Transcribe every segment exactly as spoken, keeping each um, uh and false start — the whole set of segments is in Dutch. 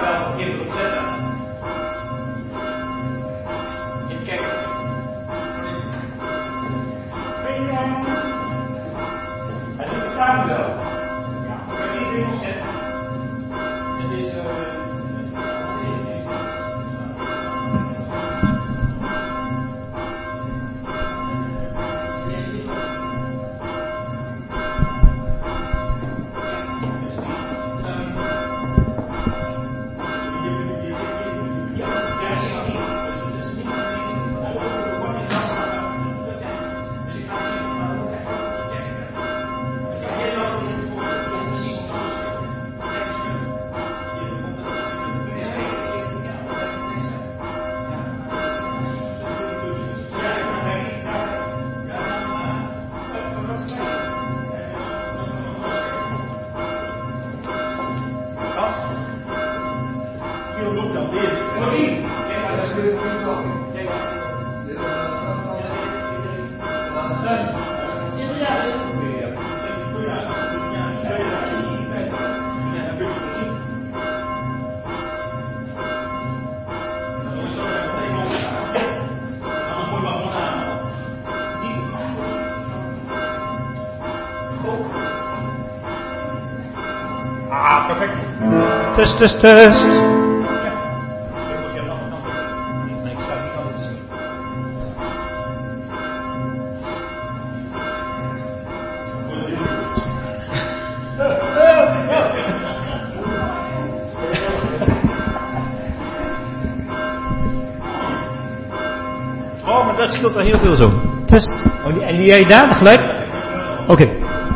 wel even op letten. In kijkers. En dit staat wel. Ja, kan je dit nog zetten? En deze. Ah, perfect. Test, test, test. Oh, maar dat scheelt wel heel veel zo. Test. Oh, die, en die jij daar geluid? Oké. Okay.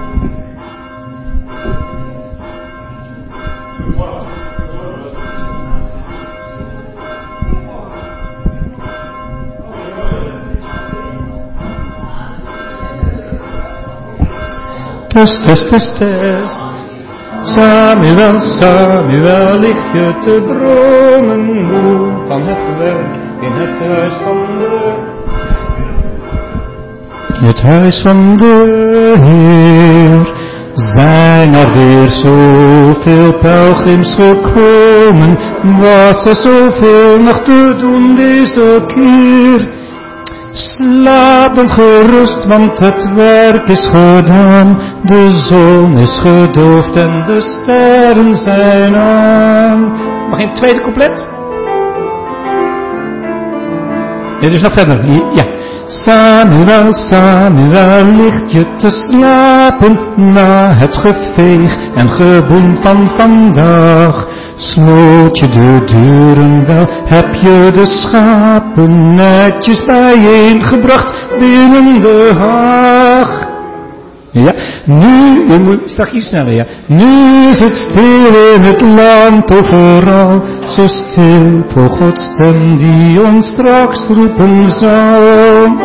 Test, test, test, test. Samuel, Samuel, ligt je te dromen moe van het werk in het huis van de... In het huis van de Heer zijn er weer zoveel pelgrims gekomen. Was er zoveel nog te doen deze keer? Slaap dan gerust, want het werk is gedaan. De zon is gedoofd en de sterren zijn aan. Mag je een tweede couplet? Nee, dus nog verder. Ja. Samuel, Samuel, ligt je te slapen na het geveeg en geboen van vandaag. Sloot je de deuren wel, heb je de schapen netjes bijeengebracht binnen de haag. Ja, nu, je moet straks iets sneller, ja. Nu is het stil in het land overal, zo stil voor Gods stem die ons straks roepen zal.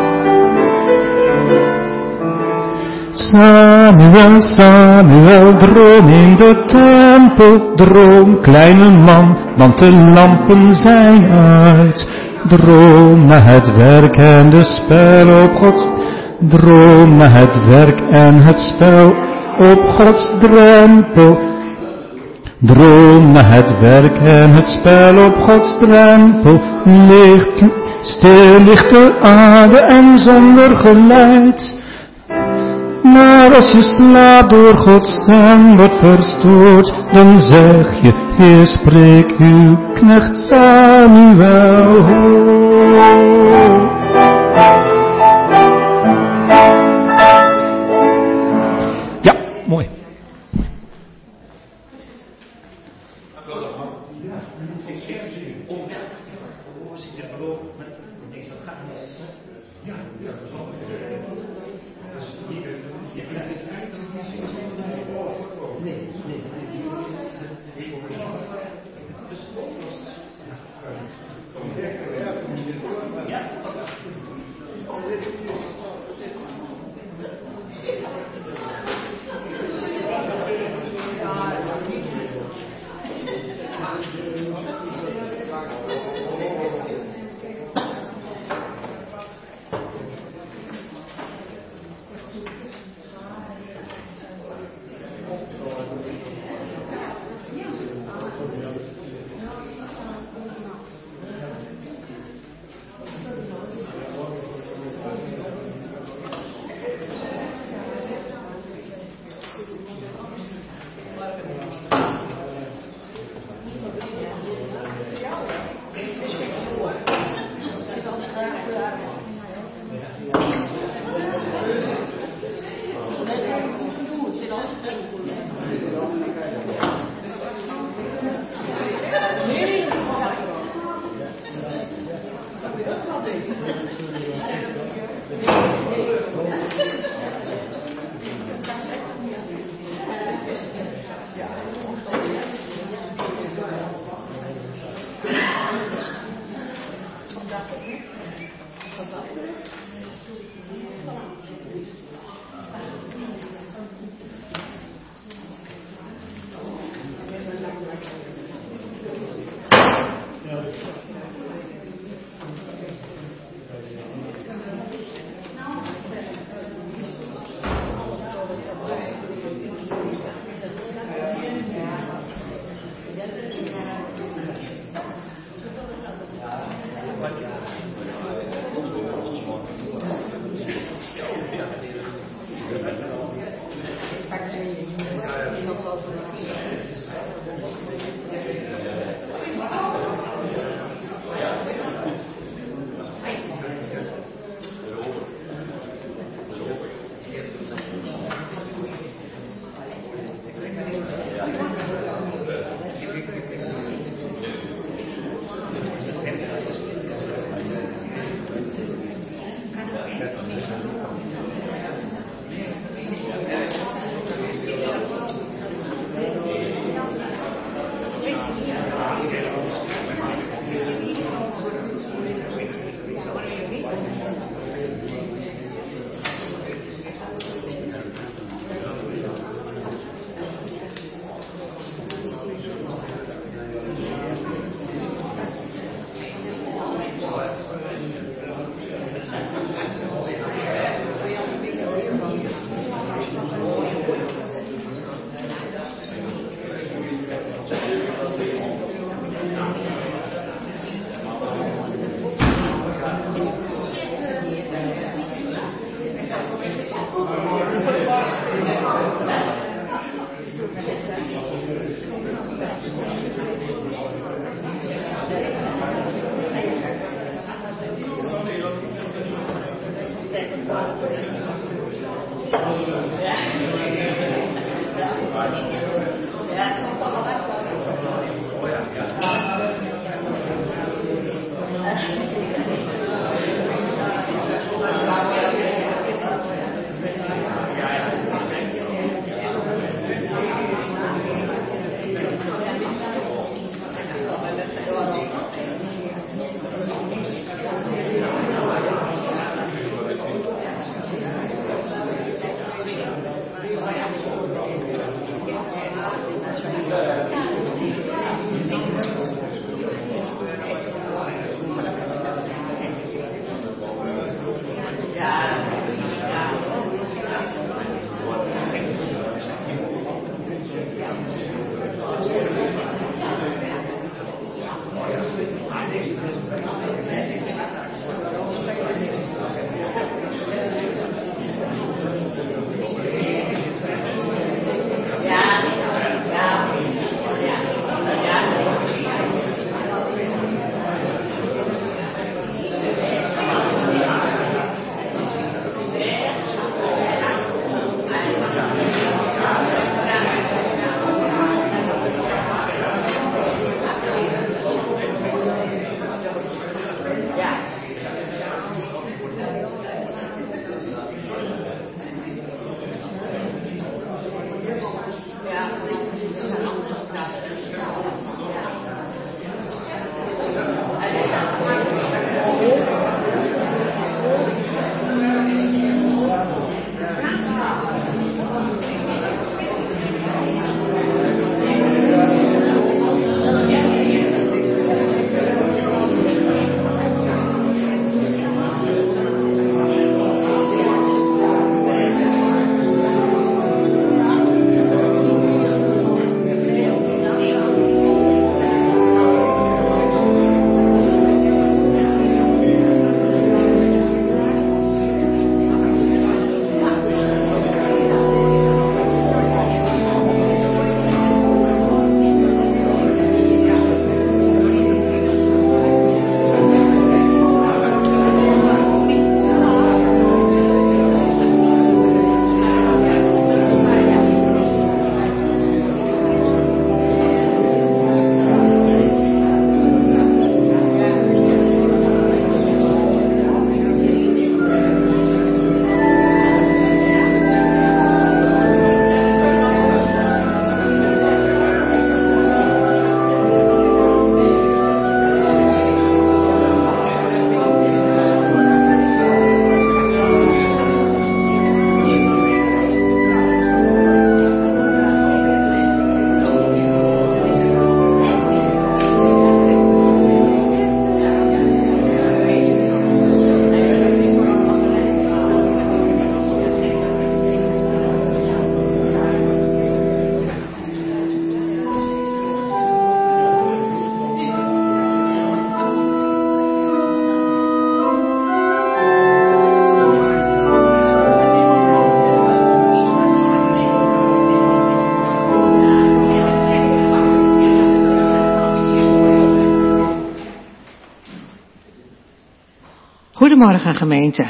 Samuel, Samuel, droom in de tempel, droom kleine man, want de lampen zijn uit. Droom na het werk en de spel op Gods, droom na het werk en het spel op Gods drempel. Droom na het werk en het spel op Gods drempel, ligt, stil ligt de aarde en zonder geluid. Maar als je slaap door Gods stem wordt verstoord, dan zeg je, Heer, spreek uw knecht Samuel hoor. Ja, mooi. Thank you. Goedemorgen gemeente.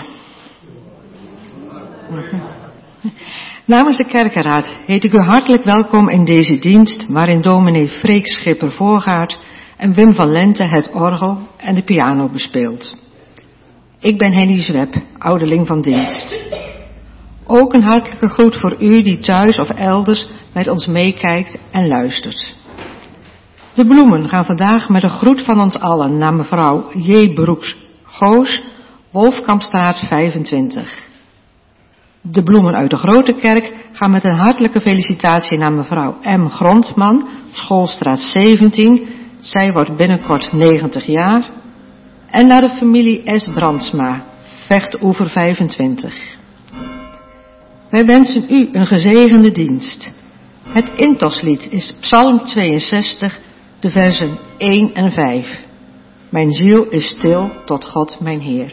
Namens de kerkenraad heet ik u hartelijk welkom in deze dienst waarin dominee Freek Schipper voorgaat en Wim van Lente het orgel en de piano bespeelt. Ik ben Henny Zweb, ouderling van dienst. Ook een hartelijke groet voor u die thuis of elders met ons meekijkt en luistert. De bloemen gaan vandaag met een groet van ons allen naar mevrouw J. Broeks Goos, Wolfkampstraat vijfentwintig. De bloemen uit de Grote Kerk gaan met een hartelijke felicitatie naar mevrouw M. Grondman, Schoolstraat zeventien. Zij wordt binnenkort negentig jaar. En naar de familie S. Brandsma, Vechtoever vijfentwintig. Wij wensen u een gezegende dienst. Het intochtslied is Psalm tweeënzestig, de versen één en vijf. Mijn ziel is stil tot God mijn Heer.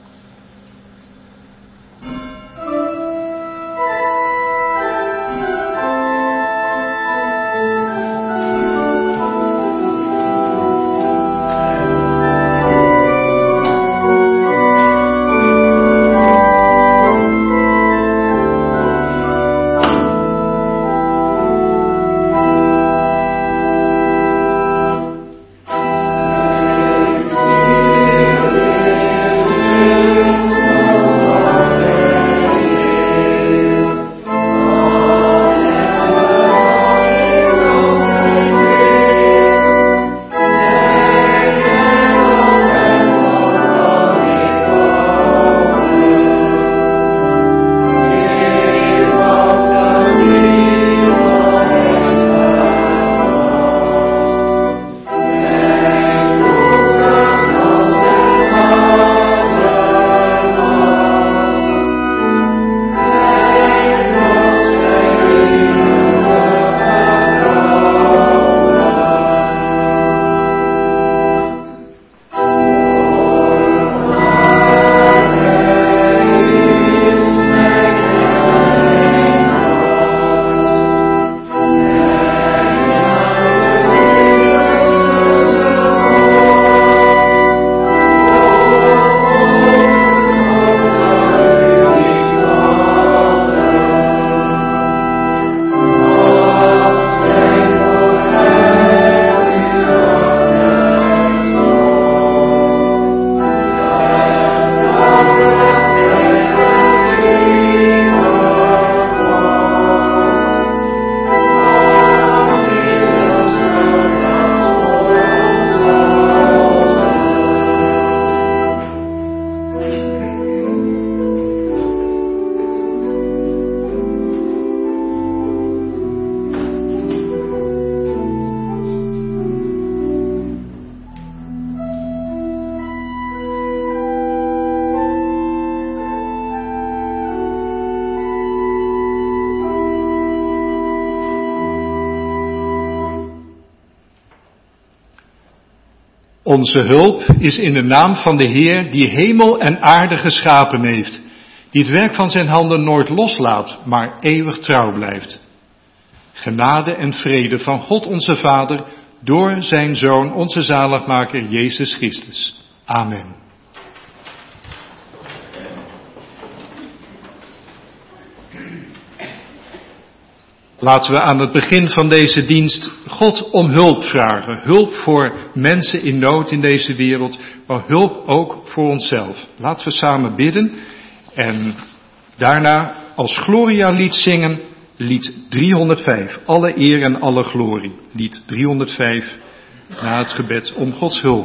Onze hulp is in de naam van de Heer die hemel en aarde geschapen heeft, die het werk van zijn handen nooit loslaat, maar eeuwig trouw blijft. Genade en vrede van God onze Vader, door zijn Zoon, onze zaligmaker Jezus Christus. Amen. Laten we aan het begin van deze dienst God om hulp vragen. Hulp voor mensen in nood in deze wereld, maar hulp ook voor onszelf. Laten we samen bidden en daarna als Gloria-lied zingen, lied driehonderdvijf. Alle eer en alle glorie. Lied driehonderdvijf, na het gebed om Gods hulp.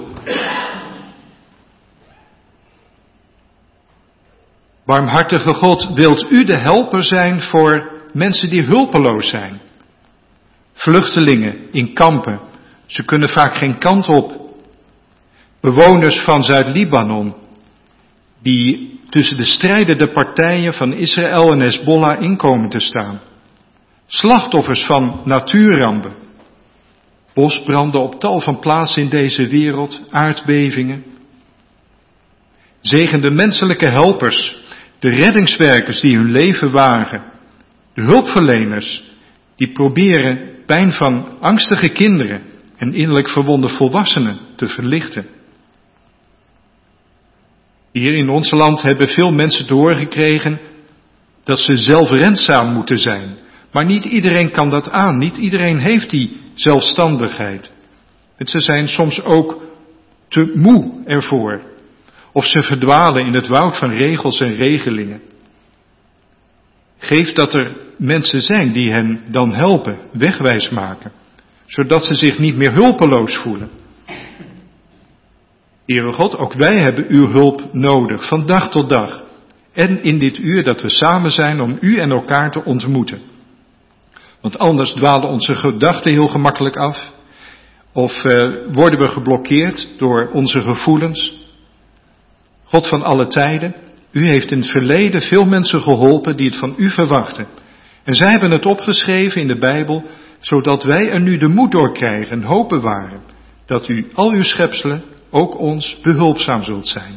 Barmhartige God, wilt u de helper zijn voor mensen die hulpeloos zijn? Vluchtelingen in kampen, ze kunnen vaak geen kant op. Bewoners van Zuid-Libanon, die tussen de strijdende partijen van Israël en Hezbollah in komen te staan. Slachtoffers van natuurrampen. Bosbranden op tal van plaatsen in deze wereld, aardbevingen. Zegen de menselijke helpers, de reddingswerkers die hun leven wagen. De hulpverleners die proberen pijn van angstige kinderen en innerlijk verwonde volwassenen te verlichten. Hier in ons land hebben veel mensen te horen gekregen dat ze zelfredzaam moeten zijn. Maar niet iedereen kan dat aan. Niet iedereen heeft die zelfstandigheid. En ze zijn soms ook te moe ervoor. Of ze verdwalen in het woud van regels en regelingen. Geef dat er mensen zijn die hen dan helpen, wegwijs maken. Zodat ze zich niet meer hulpeloos voelen. Heere God, ook wij hebben uw hulp nodig, van dag tot dag. En in dit uur dat we samen zijn om u en elkaar te ontmoeten. Want anders dwalen onze gedachten heel gemakkelijk af. Of uh, worden we geblokkeerd door onze gevoelens. God van alle tijden, u heeft in het verleden veel mensen geholpen die het van u verwachten. En zij hebben het opgeschreven in de Bijbel, zodat wij er nu de moed door krijgen en hoop bewaren. Dat u al uw schepselen, ook ons, behulpzaam zult zijn.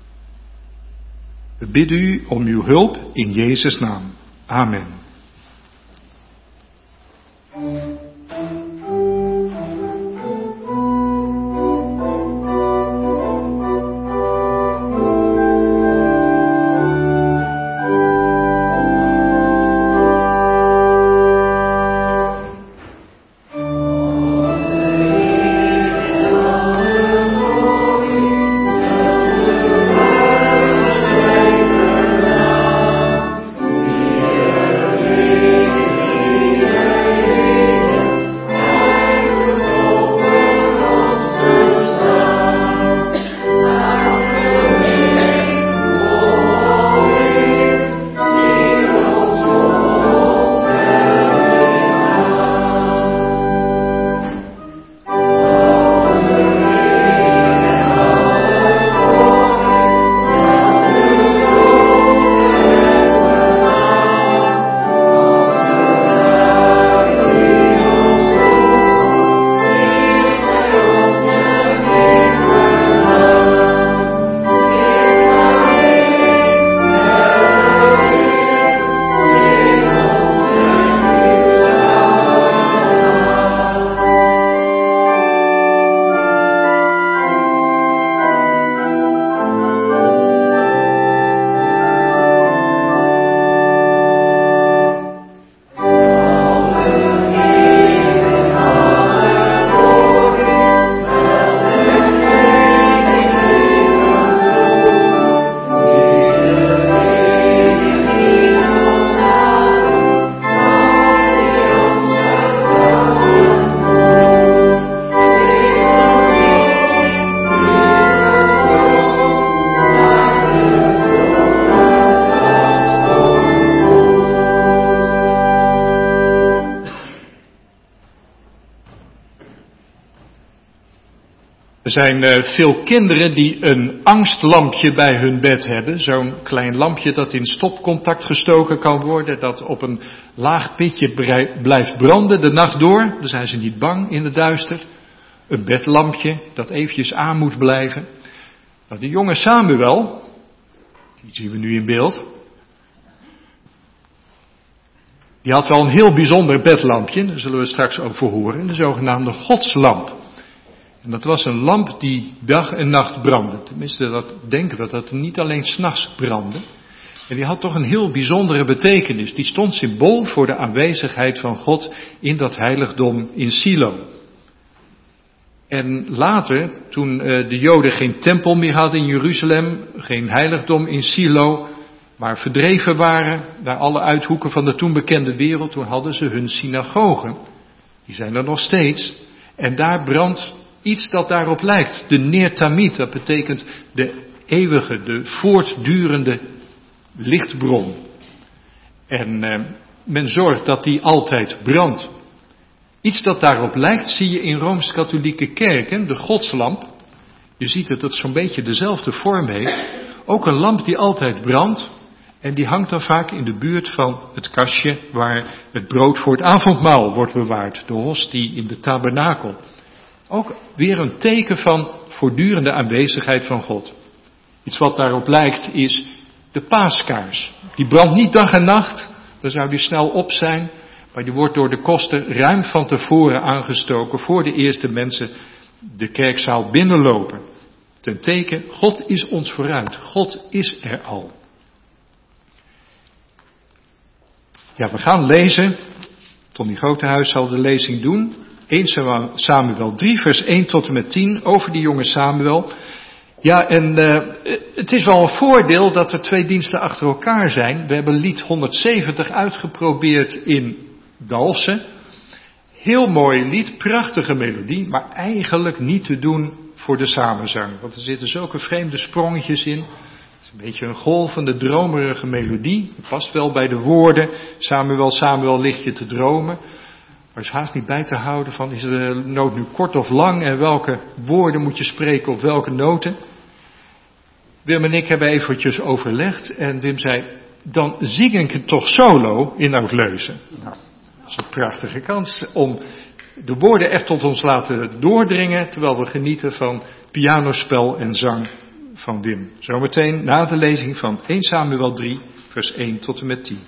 We bidden u om uw hulp in Jezus' naam. Amen. Er zijn uh, veel kinderen die een angstlampje bij hun bed hebben. Zo'n klein lampje dat in stopcontact gestoken kan worden. Dat op een laag pitje brei- blijft branden de nacht door. Dan zijn ze niet bang in het duister. Een bedlampje dat eventjes aan moet blijven. Nou, de jonge Samuel, die zien we nu in beeld. Die had wel een heel bijzonder bedlampje. Daar zullen we straks over horen. De zogenaamde godslamp. En dat was een lamp die dag en nacht brandde. Tenminste, dat denken we, dat het niet alleen 's nachts brandde. En die had toch een heel bijzondere betekenis. Die stond symbool voor de aanwezigheid van God in dat heiligdom in Silo. En later, toen uh, de Joden geen tempel meer hadden in Jeruzalem, geen heiligdom in Silo, maar verdreven waren naar alle uithoeken van de toen bekende wereld, toen hadden ze hun synagogen. Die zijn er nog steeds. En daar brandt iets dat daarop lijkt. De Ner Tamid, dat betekent de eeuwige, de voortdurende lichtbron. En eh, men zorgt dat die altijd brandt. Iets dat daarop lijkt zie je in Rooms-Katholieke kerken, de godslamp. Je ziet dat het zo'n beetje dezelfde vorm heeft. Ook een lamp die altijd brandt. En die hangt dan vaak in de buurt van het kastje waar het brood voor het avondmaal wordt bewaard. De hostie in de tabernakel. Ook weer een teken van voortdurende aanwezigheid van God. Iets wat daarop lijkt is de paaskaars. Die brandt niet dag en nacht, dan zou die snel op zijn. Maar die wordt door de koster ruim van tevoren aangestoken voor de eerste mensen de kerkzaal binnenlopen. ten teken, God is ons vooruit. God is er al. Ja, we gaan lezen. Tony Grotehuis zal de lezing doen. eerste Samuel drie, vers één tot en met tien, over die jonge Samuel. Ja, en uh, het is wel een voordeel dat er twee diensten achter elkaar zijn. We hebben lied honderdzeventig uitgeprobeerd in Dalfsen. Heel mooi lied, prachtige melodie, maar eigenlijk niet te doen voor de samenzang. Want er zitten zulke vreemde sprongetjes in. Het is een beetje een golvende, dromerige melodie. Het past wel bij de woorden. Samuel, Samuel, ligt je te dromen. Maar is haast niet bij te houden van, is de noot nu kort of lang en welke woorden moet je spreken op welke noten. Wim en ik hebben eventjes overlegd en Wim zei, dan zing ik het toch solo in Oud-Leuzen. Nou, dat is een prachtige kans om de woorden echt tot ons laten doordringen, terwijl we genieten van pianospel en zang van Wim. Zometeen na de lezing van eerste Samuel drie, vers één tot en met tien.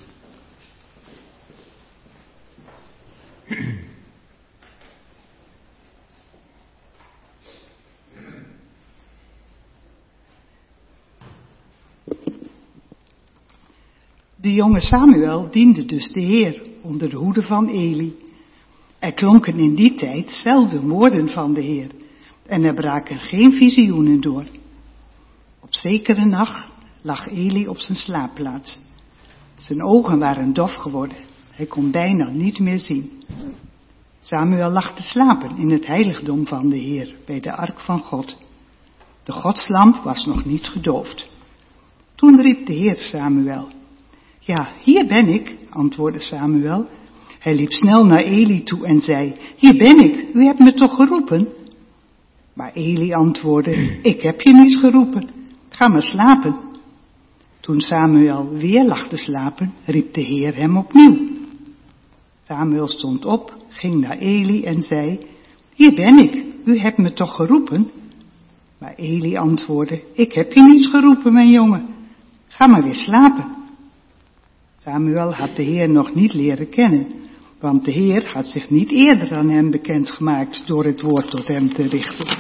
De jonge Samuel diende dus de Heer onder de hoede van Eli. Er klonken in die tijd zelden woorden van de Heer en er braken geen visioenen door. Op zekere nacht lag Eli op zijn slaapplaats. Zijn ogen waren dof geworden, hij kon bijna niet meer zien. Samuel lag te slapen in het heiligdom van de Heer bij de ark van God. De godslamp was nog niet gedoofd. Toen riep de Heer Samuel. Ja, hier ben ik, antwoordde Samuel. Hij liep snel naar Eli toe en zei, hier ben ik, u hebt me toch geroepen? Maar Eli antwoordde, ik heb je niet geroepen, ga maar slapen. Toen Samuel weer lag te slapen, riep de Heer hem opnieuw. Samuel stond op, ging naar Eli en zei, hier ben ik, u hebt me toch geroepen? Maar Eli antwoordde, ik heb je niet geroepen, mijn jongen, ga maar weer slapen. Samuel had de Heer nog niet leren kennen, want de Heer had zich niet eerder aan hem bekendgemaakt door het woord tot hem te richten.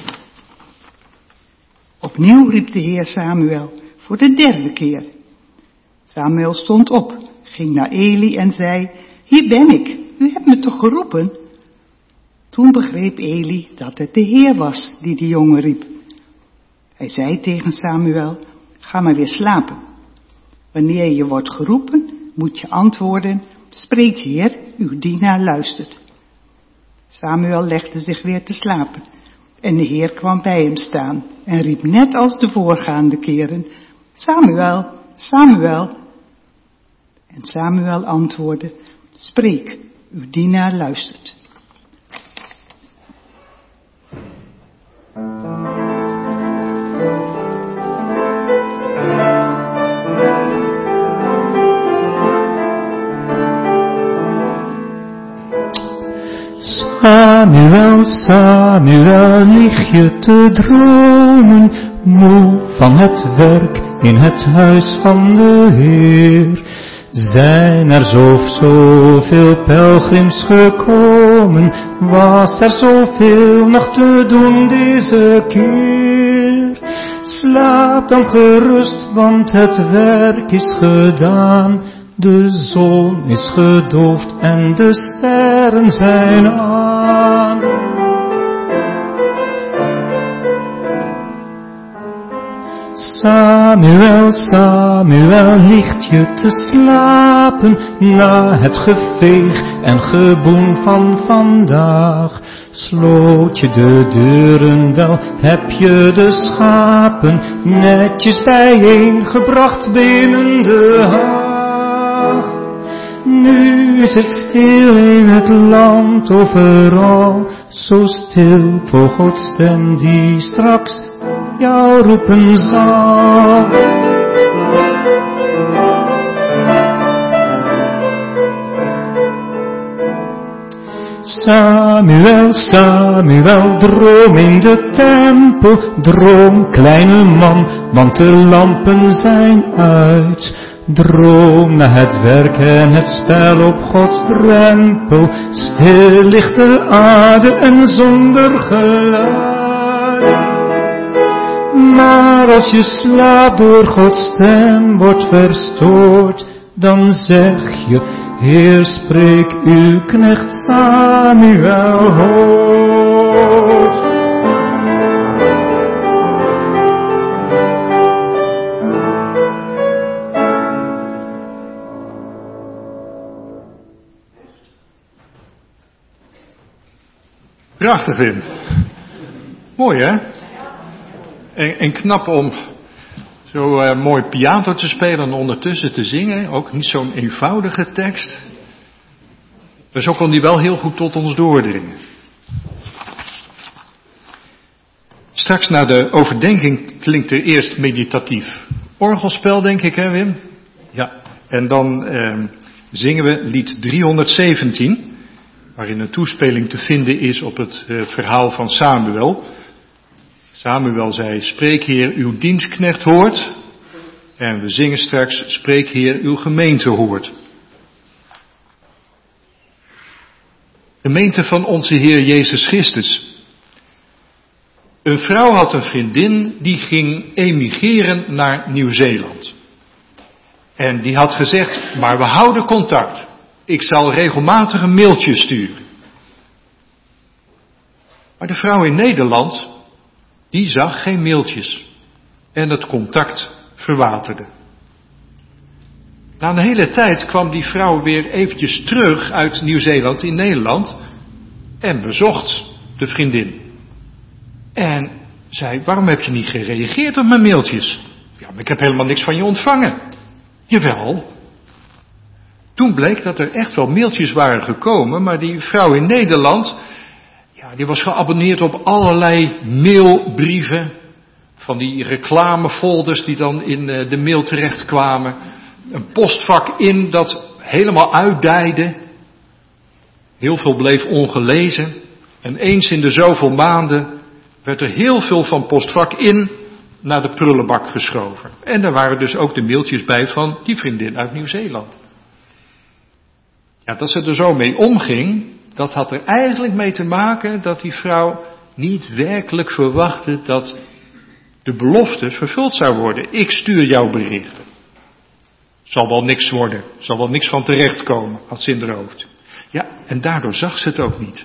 Opnieuw riep de Heer Samuel voor de derde keer. Samuel stond op, ging naar Eli en zei, hier ben ik, u hebt me toch geroepen? Toen begreep Eli dat het de Heer was die de jongen riep. Hij zei tegen Samuel, ga maar weer slapen. Wanneer je wordt geroepen, moet je antwoorden, spreek Heer, uw dienaar luistert. Samuel legde zich weer te slapen en de Heer kwam bij hem staan en riep net als de voorgaande keren, Samuel, Samuel. En Samuel antwoordde, spreek, uw dienaar luistert. Samuel, Samuel, lig je te dromen, moe van het werk in het huis van de Heer. Zijn er zo, zoveel pelgrims gekomen, was er zoveel nog te doen deze keer. Slaap dan gerust, want het werk is gedaan. De zon is gedoofd en de sterren zijn aan. Samuel, Samuel, ligt je te slapen na het geveeg en geboen van vandaag. Sloot je de deuren wel, heb je de schapen netjes bijeengebracht binnen de haag. Nu is het stil in het land overal, zo stil voor Gods stem die straks jou roepen zal. Samuel, Samuel, droom in de tempel, droom kleine man, want de lampen zijn uit. Droom na het werk en het spel op Gods drempel, stil ligt de aarde en zonder geluid. Als je slaap door Gods stem wordt verstoord, dan zeg je, Heer, spreek uw knecht Samuel hoort. Prachtig, Wim. Mooi, hè? En, en knap om zo uh, mooi piano te spelen en ondertussen te zingen. Ook niet zo'n eenvoudige tekst. Maar zo kon die wel heel goed tot ons doordringen. Straks na de overdenking klinkt er eerst meditatief orgelspel, denk ik, hè, Wim? Ja. En dan uh, zingen we lied driehonderdzeventien. Waarin een toespeling te vinden is op het uh, verhaal van Samuel. Samuel zei, spreek Heer, uw dienstknecht hoort. En we zingen straks, spreek Heer, uw gemeente hoort. Gemeente van onze Heer Jezus Christus. Een vrouw had een vriendin die ging emigreren naar Nieuw-Zeeland. En die had gezegd, maar we houden contact. Ik zal regelmatig een mailtje sturen. Maar de vrouw in Nederland, die zag geen mailtjes. En het contact verwaterde. Na een hele tijd kwam die vrouw weer eventjes terug uit Nieuw-Zeeland in Nederland. En bezocht de vriendin. En zei, waarom heb je niet gereageerd op mijn mailtjes? Ja, maar ik heb helemaal niks van je ontvangen. Jawel. Toen bleek dat er echt wel mailtjes waren gekomen, maar die vrouw in Nederland, ja, die was geabonneerd op allerlei mailbrieven, van die reclamefolders die dan in de mail terechtkwamen. Een postvak in dat helemaal uitdijde. Heel veel bleef ongelezen. En eens in de zoveel maanden werd er heel veel van postvak in naar de prullenbak geschoven. En daar waren dus ook de mailtjes bij van die vriendin uit Nieuw-Zeeland. Ja, dat ze er zo mee omging, dat had er eigenlijk mee te maken dat die vrouw niet werkelijk verwachtte dat de belofte vervuld zou worden. Ik stuur jouw berichten. Zal wel niks worden, zal wel niks van terechtkomen, had ze in haar hoofd. Ja, en daardoor zag ze het ook niet.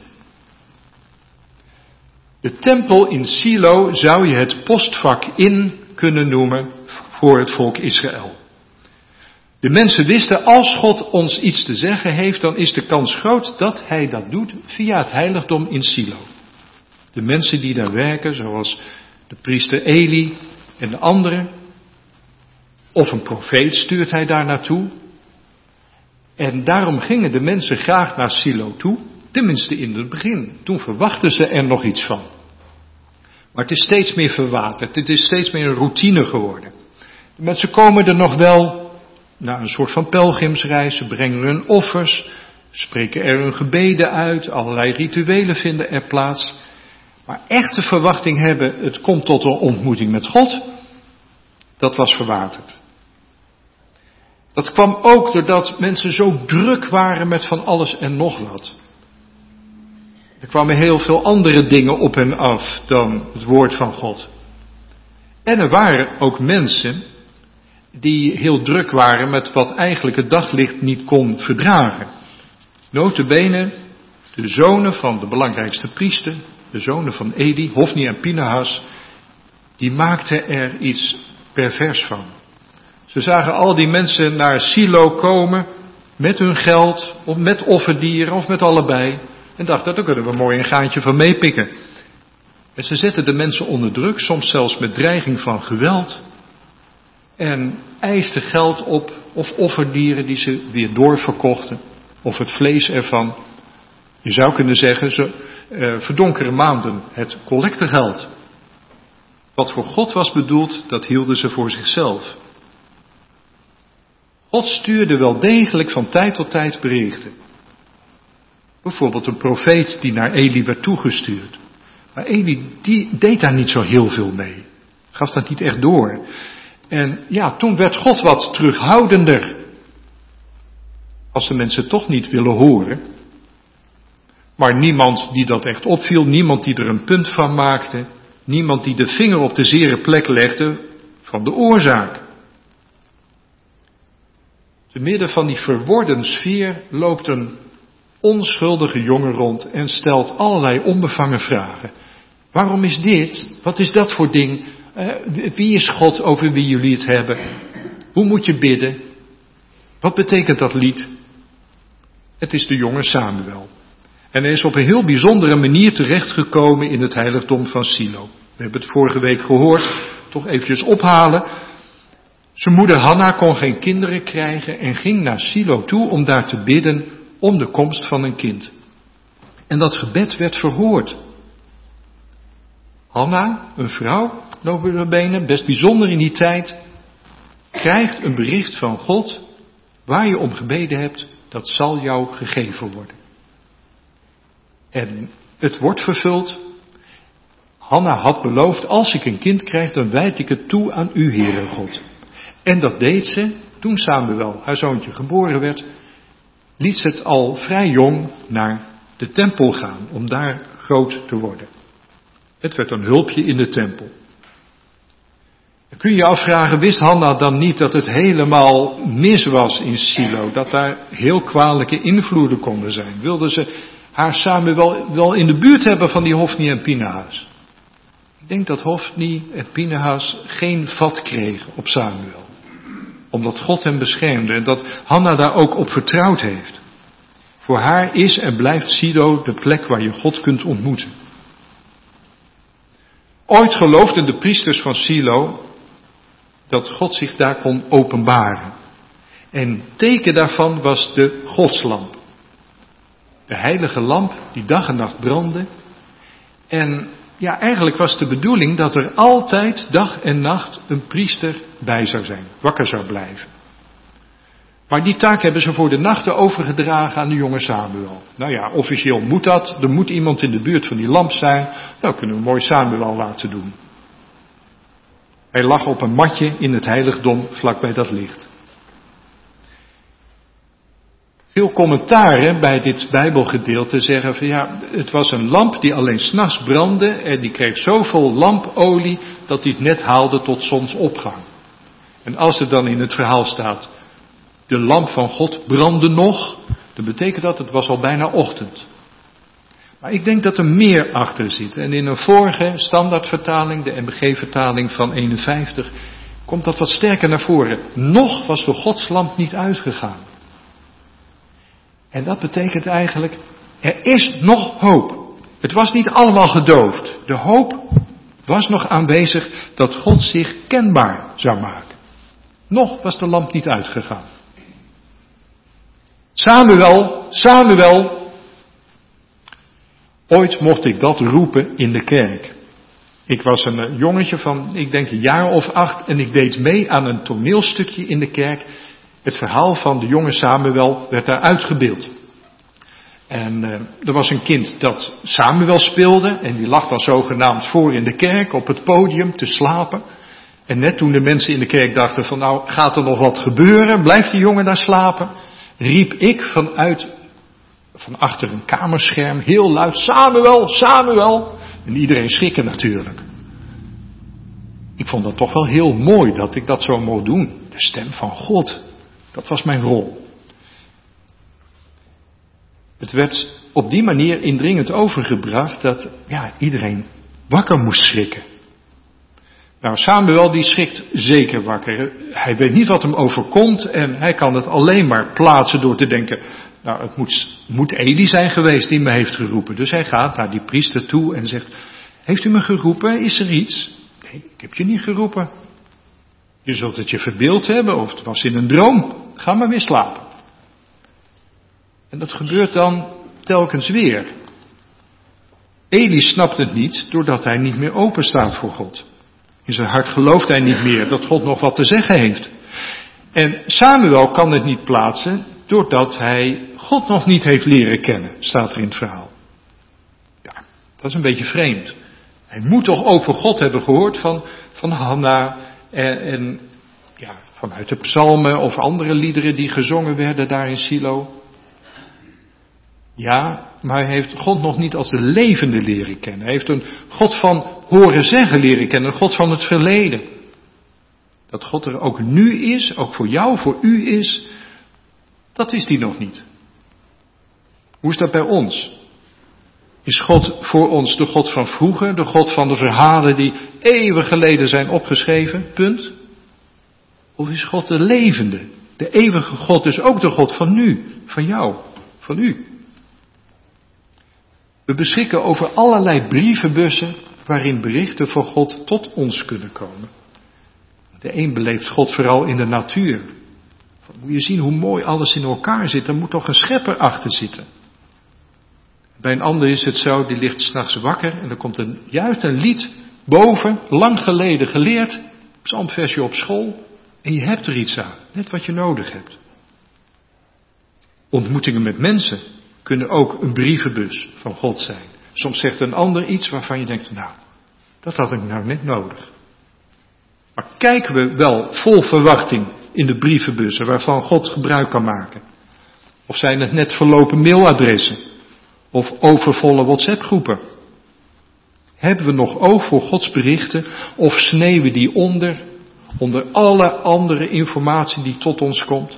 De tempel in Silo zou je het postvak in kunnen noemen voor het volk Israël. De mensen wisten, als God ons iets te zeggen heeft, dan is de kans groot dat hij dat doet via het heiligdom in Silo. De mensen die daar werken, zoals de priester Eli en de anderen, of een profeet stuurt hij daar naartoe. En daarom gingen de mensen graag naar Silo toe, tenminste in het begin. Toen verwachten ze er nog iets van. Maar het is steeds meer verwaterd, het is steeds meer een routine geworden. De mensen komen er nog wel na een soort van pelgrimsreis, ze brengen hun offers, spreken er hun gebeden uit, allerlei rituelen vinden er plaats. Maar echte verwachting hebben, het komt tot een ontmoeting met God, dat was verwaterd. Dat kwam ook doordat mensen zo druk waren met van alles en nog wat. Er kwamen heel veel andere dingen op hen af dan het woord van God. En er waren ook mensen die heel druk waren met wat eigenlijk het daglicht niet kon verdragen. Nota bene, de zonen van de belangrijkste priester, de zonen van Eli, Hofni en Pinehas, die maakten er iets pervers van. Ze zagen al die mensen naar Silo komen met hun geld, of met offerdieren, of met allebei. En dachten, daar kunnen we mooi een gaantje van meepikken. En ze zetten de mensen onder druk, soms zelfs met dreiging van geweld. En eisten geld op, of offerdieren die ze weer doorverkochten, of het vlees ervan. Je zou kunnen zeggen, ze uh, verdonkere maanden het collectegeld. Wat voor God was bedoeld, dat hielden ze voor zichzelf. God stuurde wel degelijk van tijd tot tijd berichten. Bijvoorbeeld een profeet die naar Eli werd toegestuurd. Maar Eli die deed daar niet zo heel veel mee. Gaf dat niet echt door. En ja, toen werd God wat terughoudender. Als de mensen toch niet willen horen. Maar niemand die dat echt opviel, niemand die er een punt van maakte, niemand die de vinger op de zere plek legde, van de oorzaak. Te midden van die verworden sfeer loopt een onschuldige jongen rond en stelt allerlei onbevangen vragen. Waarom is dit? Wat is dat voor ding? Uh, wie is God over wie jullie het hebben? Hoe moet je bidden? Wat betekent dat lied? Het is de jonge Samuel. En hij is op een heel bijzondere manier terechtgekomen in het heiligdom van Silo. We hebben het vorige week gehoord, toch eventjes ophalen. Zijn moeder Hanna kon geen kinderen krijgen en ging naar Silo toe om daar te bidden om de komst van een kind. En dat gebed werd verhoord. Hanna, een vrouw, notabene, best bijzonder in die tijd, krijgt een bericht van God, waar je om gebeden hebt, dat zal jou gegeven worden. En het wordt vervuld. Hanna had beloofd, als ik een kind krijg, dan wijd ik het toe aan u, Heere God. En dat deed ze, toen Samuel, haar zoontje, geboren werd, liet ze het al vrij jong naar de tempel gaan, om daar groot te worden. Het werd een hulpje in de tempel. Dan kun je je afvragen, wist Hanna dan niet dat het helemaal mis was in Silo? Dat daar heel kwalijke invloeden konden zijn? Wilde ze haar Samuel wel in de buurt hebben van die Hofni en Pinehas? Ik denk dat Hofni en Pinehas geen vat kregen op Samuel. Omdat God hem beschermde en dat Hanna daar ook op vertrouwd heeft. Voor haar is en blijft Silo de plek waar je God kunt ontmoeten. Ooit geloofden de priesters van Silo dat God zich daar kon openbaren. En teken daarvan was de godslamp. De heilige lamp die dag en nacht brandde. En ja, eigenlijk was de bedoeling dat er altijd dag en nacht een priester bij zou zijn, wakker zou blijven. Maar die taak hebben ze voor de nachten overgedragen aan de jonge Samuel. Nou ja, officieel moet dat. Er moet iemand in de buurt van die lamp zijn. Nou, kunnen we mooi Samuel laten doen. Hij lag op een matje in het heiligdom vlakbij dat licht. Veel commentaren bij dit Bijbelgedeelte zeggen van ja, het was een lamp die alleen 's nachts brandde en die kreeg zoveel lampolie dat hij het net haalde tot zonsopgang. En als er dan in het verhaal staat, de lamp van God brandde nog, dan betekent dat het was al bijna ochtend. Maar ik denk dat er meer achter zit. En in een vorige standaardvertaling, de M B G-vertaling van eenenvijftig, komt dat wat sterker naar voren. Nog was de godslamp niet uitgegaan. En dat betekent eigenlijk, er is nog hoop. Het was niet allemaal gedoofd. De hoop was nog aanwezig dat God zich kenbaar zou maken. Nog was de lamp niet uitgegaan. Samuel, Samuel. Ooit mocht ik dat roepen in de kerk. Ik was een jongetje van, ik denk een jaar of acht, en ik deed mee aan een toneelstukje in de kerk. Het verhaal van de jonge Samuel werd daar uitgebeeld. En uh, er was een kind dat Samuel speelde, en die lag dan zogenaamd voor in de kerk op het podium te slapen. En net toen de mensen in de kerk dachten van nou, gaat er nog wat gebeuren, blijft die jongen daar slapen, riep ik vanuit, van achter een kamerscherm heel luid, Samuel, Samuel. En iedereen schrikken natuurlijk. Ik vond dat toch wel heel mooi dat ik dat zo mocht doen. De stem van God, dat was mijn rol. Het werd op die manier indringend overgebracht dat ja, iedereen wakker moest schrikken. Nou, Samuel die schrikt zeker wakker. Hij weet niet wat hem overkomt en hij kan het alleen maar plaatsen door te denken, nou, het moet, moet Eli zijn geweest die me heeft geroepen. Dus hij gaat naar die priester toe en zegt, heeft u me geroepen? Is er iets? Nee, ik heb je niet geroepen. Je zult het je verbeeld hebben of het was in een droom. Ga maar weer slapen. En dat gebeurt dan telkens weer. Eli snapt het niet doordat hij niet meer open staat voor God. In zijn hart gelooft hij niet meer dat God nog wat te zeggen heeft. En Samuel kan het niet plaatsen doordat hij God nog niet heeft leren kennen, staat er in het verhaal. Ja, dat is een beetje vreemd. Hij moet toch over God hebben gehoord van, van Hanna en, en ja, vanuit de psalmen of andere liederen die gezongen werden daar in Silo. Ja, maar hij heeft God nog niet als de levende leren kennen. Hij heeft een God van horen zeggen leren kennen, een God van het verleden. Dat God er ook nu is, ook voor jou, voor u is, dat is die nog niet. Hoe is dat bij ons? Is God voor ons de God van vroeger, de God van de verhalen die eeuwen geleden zijn opgeschreven, punt? Of is God de levende, de eeuwige God, dus ook de God van nu, van jou, van u? We beschikken over allerlei brievenbussen waarin berichten van God tot ons kunnen komen. De een beleeft God vooral in de natuur. Moet je zien hoe mooi alles in elkaar zit, er moet toch een schepper achter zitten. Bij een ander is het zo, die ligt 's nachts wakker en er komt een, juist een lied boven, lang geleden geleerd, psalmversje op school, en je hebt er iets aan, net wat je nodig hebt. Ontmoetingen met mensen kunnen ook een brievenbus van God zijn. Soms zegt een ander iets waarvan je denkt, nou, dat had ik nou net nodig. Maar kijken we wel vol verwachting in de brievenbussen waarvan God gebruik kan maken? Of zijn het net verlopen mailadressen? Of overvolle WhatsApp-groepen? Hebben we nog oog voor Gods berichten of sneeuwen die onder, onder alle andere informatie die tot ons komt?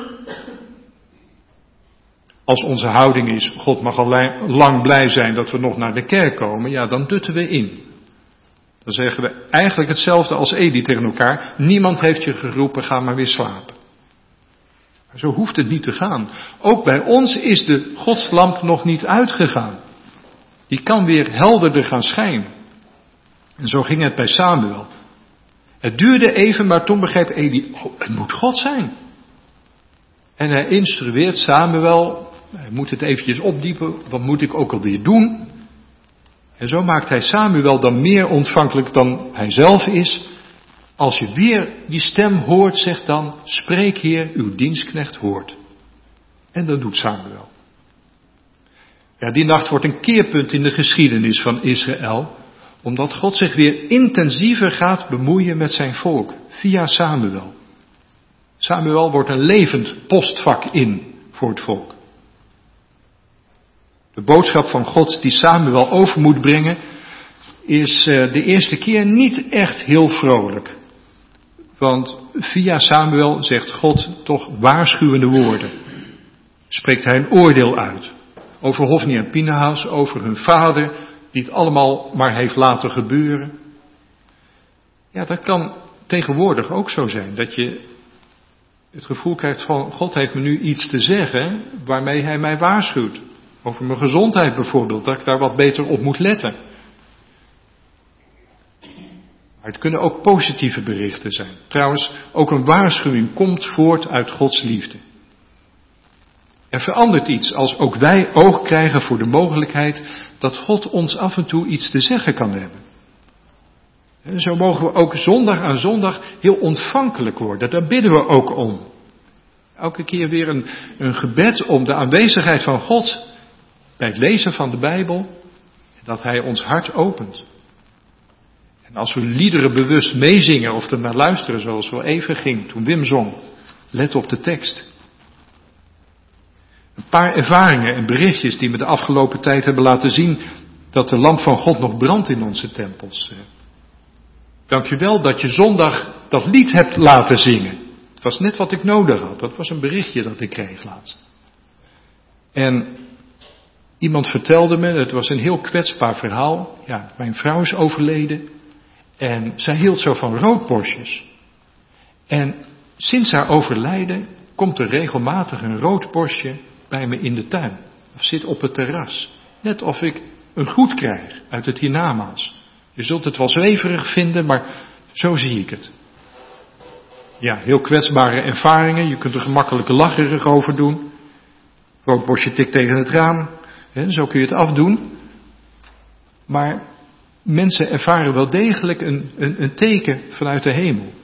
Als onze houding is, God mag al lang blij zijn dat we nog naar de kerk komen, ja, dan dutten we in. Dan zeggen we eigenlijk hetzelfde als Eli tegen elkaar. Niemand heeft je geroepen, ga maar weer slapen. Maar zo hoeft het niet te gaan. Ook bij ons is de godslamp nog niet uitgegaan. Die kan weer helderder gaan schijnen. En zo ging het bij Samuel. Het duurde even, maar toen begreep Eli, oh, het moet God zijn. En hij instrueert Samuel, hij moet het eventjes opdiepen, wat moet ik ook alweer doen? En zo maakt hij Samuel dan meer ontvankelijk dan hij zelf is. Als je weer die stem hoort, zegt dan, spreek Heer, uw dienstknecht hoort. En dat doet Samuel. Ja, die nacht wordt een keerpunt in de geschiedenis van Israël, omdat God zich weer intensiever gaat bemoeien met zijn volk, via Samuel. Samuel wordt een levend postvak in voor het volk. De boodschap van God die Samuel over moet brengen, is de eerste keer niet echt heel vrolijk. Want via Samuel zegt God toch waarschuwende woorden. Spreekt hij een oordeel uit. Over Hofni en Pinehas, over hun vader, die het allemaal maar heeft laten gebeuren. Ja, dat kan tegenwoordig ook zo zijn. Dat je het gevoel krijgt van, God heeft me nu iets te zeggen waarmee hij mij waarschuwt. Over mijn gezondheid bijvoorbeeld, dat ik daar wat beter op moet letten. Maar het kunnen ook positieve berichten zijn. Trouwens, ook een waarschuwing komt voort uit Gods liefde. Er verandert iets als ook wij oog krijgen voor de mogelijkheid dat God ons af en toe iets te zeggen kan hebben. En zo mogen we ook zondag aan zondag heel ontvankelijk worden. Daar bidden we ook om. Elke keer weer een, een gebed om de aanwezigheid van God bij het lezen van de Bijbel, dat Hij ons hart opent. En als we liederen bewust meezingen of er naar luisteren zoals wel even ging toen Wim zong, let op de tekst. Een paar ervaringen en berichtjes die me de afgelopen tijd hebben laten zien dat de lamp van God nog brandt in onze tempels. Dank je wel dat je zondag dat lied hebt laten zingen. Het was net wat ik nodig had. Dat was een berichtje dat ik kreeg laatst. En iemand vertelde me, het was een heel kwetsbaar verhaal. Ja, mijn vrouw is overleden en zij hield zo van roodborstjes. En sinds haar overlijden komt er regelmatig een roodborstje bij me in de tuin. Of zit op het terras. Net of ik een goed krijg uit het hiernamaals. Je zult het wel zweverig vinden, maar zo zie ik het. Ja, heel kwetsbare ervaringen. Je kunt er gemakkelijk lacherig over doen. Roodborstje tikt tegen het raam. He, zo kun je het afdoen. Maar mensen ervaren wel degelijk een, een, een teken vanuit de hemel.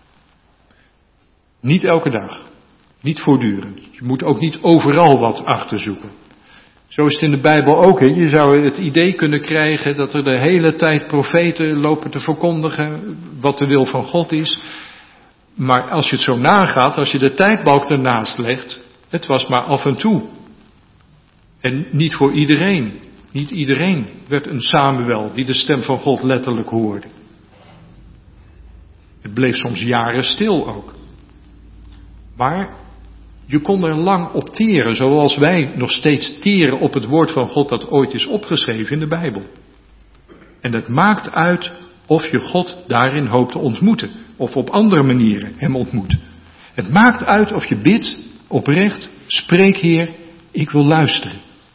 Niet elke dag. Niet voortdurend. Je moet ook niet overal wat achterzoeken. Zo is het in de Bijbel ook. He. Je zou het idee kunnen krijgen dat er de hele tijd profeten lopen te verkondigen wat de wil van God is. Maar als je het zo nagaat, als je de tijdbalk ernaast legt, het was maar af en toe. En niet voor iedereen. Niet iedereen werd een Samuel die de stem van God letterlijk hoorde. Het bleef soms jaren stil ook. Maar je kon er lang op teren, zoals wij nog steeds teren op het woord van God dat ooit is opgeschreven in de Bijbel. En het maakt uit of je God daarin hoopt te ontmoeten, of op andere manieren hem ontmoet. Het maakt uit of je bidt, oprecht, spreek Heer, ik wil luisteren.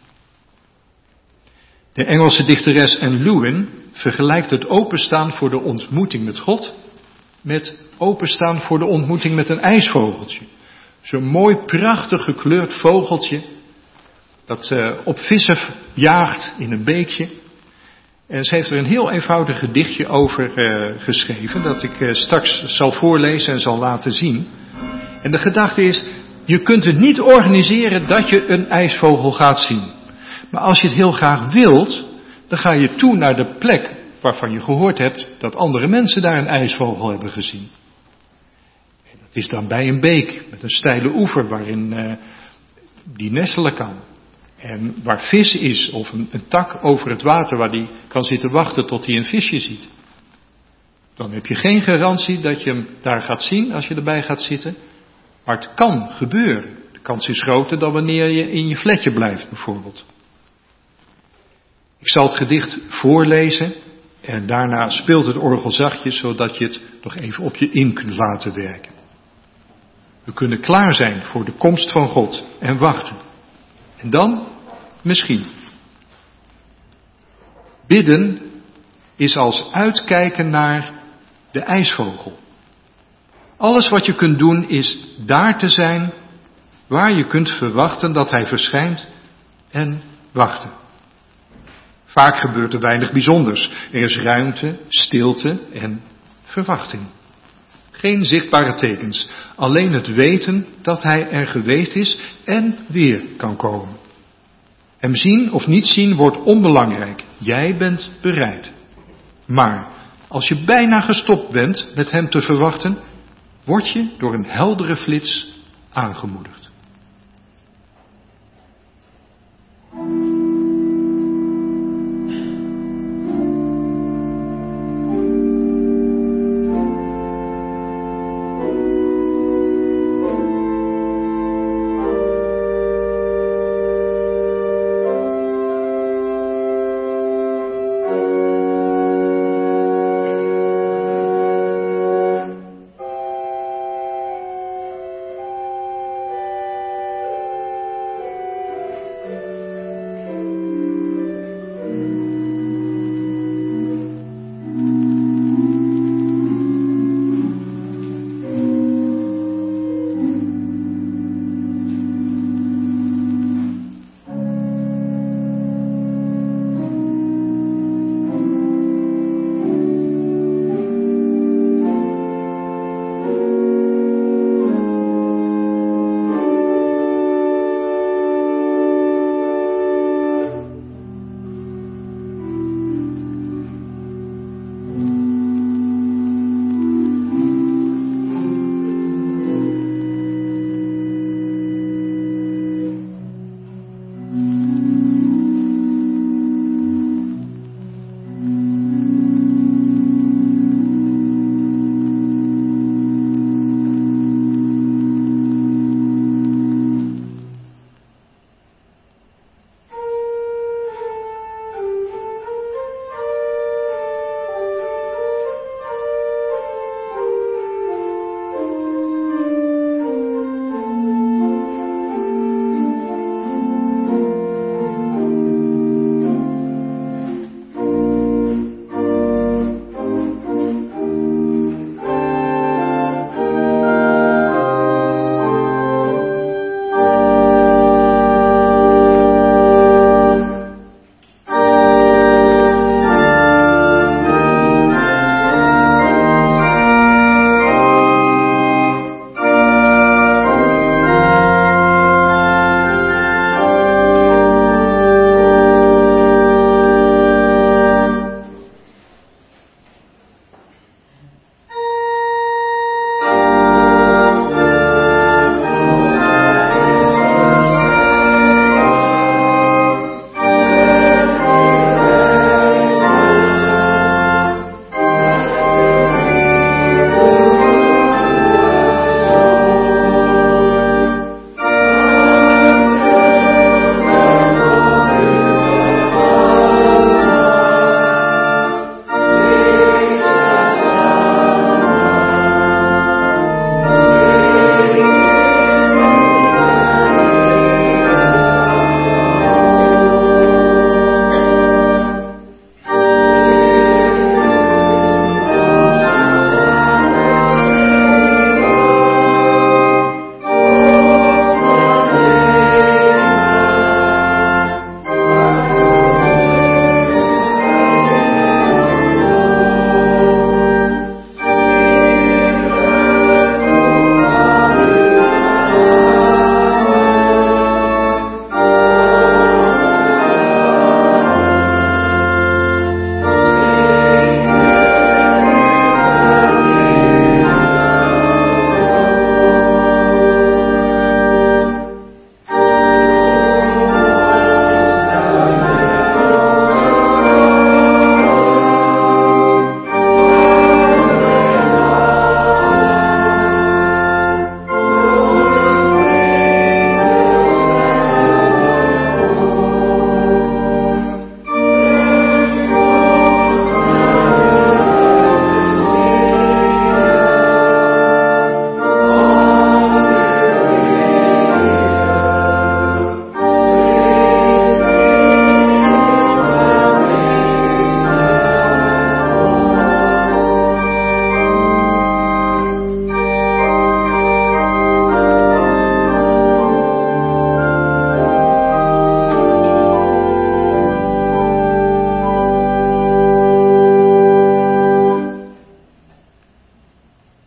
De Engelse dichteres Anne Lewin vergelijkt het openstaan voor de ontmoeting met God met openstaan voor de ontmoeting met een ijsvogeltje. Zo'n mooi, prachtig gekleurd vogeltje dat uh, op vissen jaagt in een beekje. En ze heeft er een heel eenvoudig gedichtje over uh, geschreven, dat ik uh, straks zal voorlezen en zal laten zien. En de gedachte is, je kunt het niet organiseren dat je een ijsvogel gaat zien. Maar als je het heel graag wilt, dan ga je toe naar de plek waarvan je gehoord hebt dat andere mensen daar een ijsvogel hebben gezien. En dat is dan bij een beek met een steile oever waarin uh, die nestelen kan. En waar vis is, of een, een tak over het water waar die kan zitten wachten tot hij een visje ziet. Dan heb je geen garantie dat je hem daar gaat zien als je erbij gaat zitten. Maar het kan gebeuren. De kans is groter dan wanneer je in je flatje blijft bijvoorbeeld. Ik zal het gedicht voorlezen en daarna speelt het orgel zachtjes zodat je het nog even op je in kunt laten werken. We kunnen klaar zijn voor de komst van God en wachten. En dan misschien. Bidden is als uitkijken naar de ijsvogel. Alles wat je kunt doen is daar te zijn waar je kunt verwachten dat hij verschijnt en wachten. Vaak gebeurt er weinig bijzonders. Er is ruimte, stilte en verwachting. Geen zichtbare tekens, alleen het weten dat hij er geweest is en weer kan komen. Hem zien of niet zien wordt onbelangrijk. Jij bent bereid. Maar als je bijna gestopt bent met hem te verwachten, word je door een heldere flits aangemoedigd.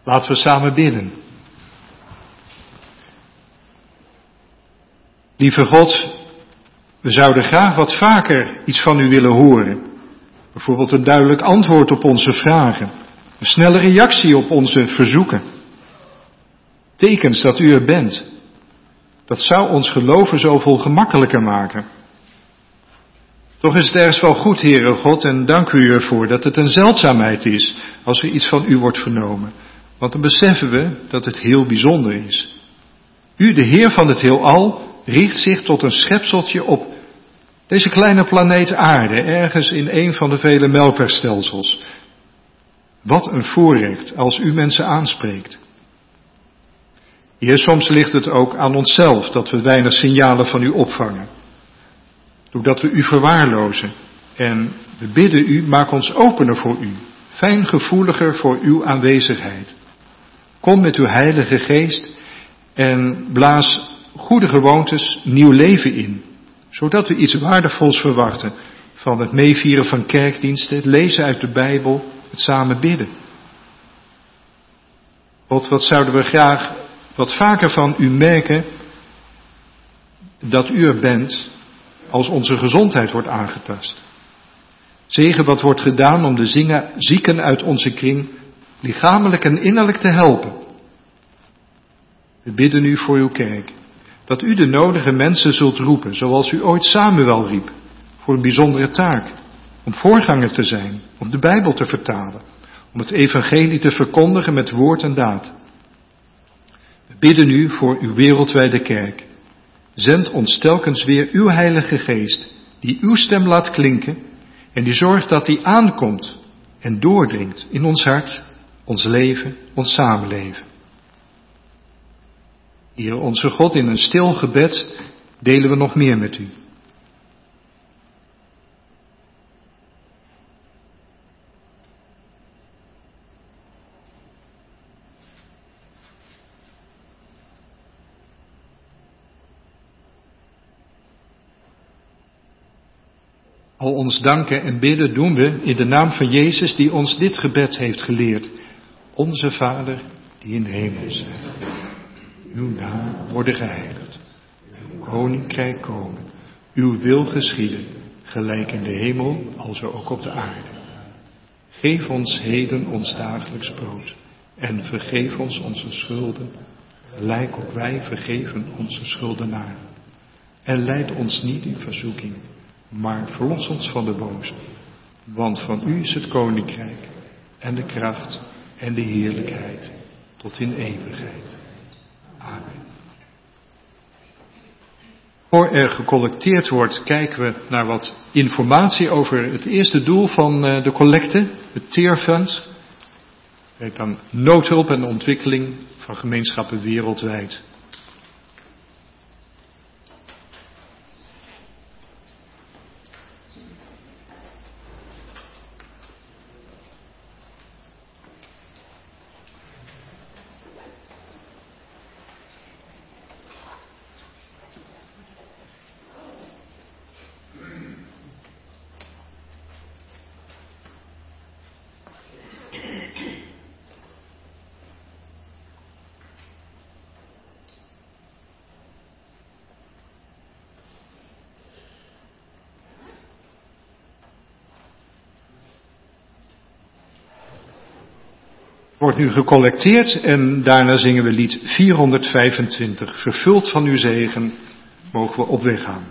Laten we samen bidden. Lieve God, we zouden graag wat vaker iets van u willen horen. Bijvoorbeeld een duidelijk antwoord op onze vragen. Een snelle reactie op onze verzoeken. Tekens dat u er bent. Dat zou ons geloven zoveel gemakkelijker maken. Toch is het ergens wel goed, Heere God, en dank u ervoor dat het een zeldzaamheid is als er iets van u wordt vernomen. Want dan beseffen we dat het heel bijzonder is. U, de Heer van het heelal, richt zich tot een schepseltje op deze kleine planeet aarde, ergens in een van de vele melkwegstelsels. Wat een voorrecht als u mensen aanspreekt. Heer, soms ligt het ook aan onszelf dat we weinig signalen van u opvangen. Doordat we u verwaarlozen. En we bidden u, maak ons opener voor u. Fijngevoeliger voor uw aanwezigheid. Kom met uw Heilige Geest en blaas goede gewoontes nieuw leven in. Zodat we iets waardevols verwachten van het meevieren van kerkdiensten, het lezen uit de Bijbel, het samen bidden. God, wat zouden we graag wat vaker van u merken dat u er bent als onze gezondheid wordt aangetast. Zegen wat wordt gedaan om de zieken uit onze kring lichamelijk en innerlijk te helpen. We bidden u voor uw kerk, dat u de nodige mensen zult roepen, zoals u ooit Samuel riep, voor een bijzondere taak, om voorganger te zijn, om de Bijbel te vertalen, om het evangelie te verkondigen met woord en daad. We bidden u voor uw wereldwijde kerk. Zend ons telkens weer uw Heilige Geest, die uw stem laat klinken en die zorgt dat die aankomt en doordringt in ons hart, ons leven, ons samenleven. Heer onze God, in een stil gebed delen we nog meer met u. Al ons danken en bidden doen we in de naam van Jezus die ons dit gebed heeft geleerd. Onze Vader die in de hemel bent. Uw naam worden geheiligd. Uw koninkrijk komen. Uw wil geschieden, gelijk in de hemel als ook op de aarde. Geef ons heden ons dagelijks brood. En vergeef ons onze schulden, gelijk ook wij vergeven onze schuldenaren. En leid ons niet in verzoeking, maar verlos ons van de boze. Want van u is het koninkrijk en de kracht en de heerlijkheid tot in eeuwigheid. Amen. Voor er gecollecteerd wordt, kijken we naar wat informatie over het eerste doel van de collecte, het Tearfund. Kijk dan noodhulp en ontwikkeling van gemeenschappen wereldwijd. Wordt nu gecollecteerd en daarna zingen we lied vierhonderdvijfentwintig. Vervuld van uw zegen mogen we op weg gaan.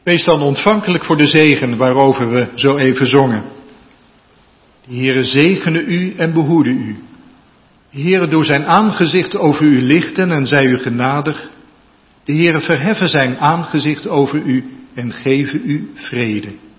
Wees dan ontvankelijk voor de zegen waarover we zo even zongen. De Heere zegene u en behoede u. De Heere doe zijn aangezicht over u lichten en zij u genadig. De Heere verheffen zijn aangezicht over u en geven u vrede.